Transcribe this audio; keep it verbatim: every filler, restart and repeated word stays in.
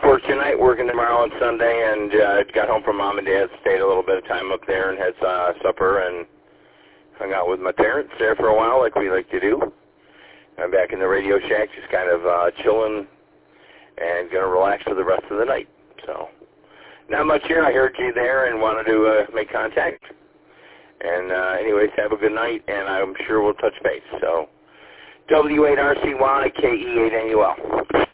work tonight, working tomorrow and Sunday, and uh, got home from Mom and Dad, stayed a little bit of time up there and had uh, supper and hung out with my parents there for a while like we like to do. I'm back in the Radio Shack just kind of uh, chilling and going to relax for the rest of the night. So not much here. I heard you there and wanted to uh, make contact. And uh, anyways, have a good night, and I'm sure we'll touch base. So W eight R C Y K E eight N U L.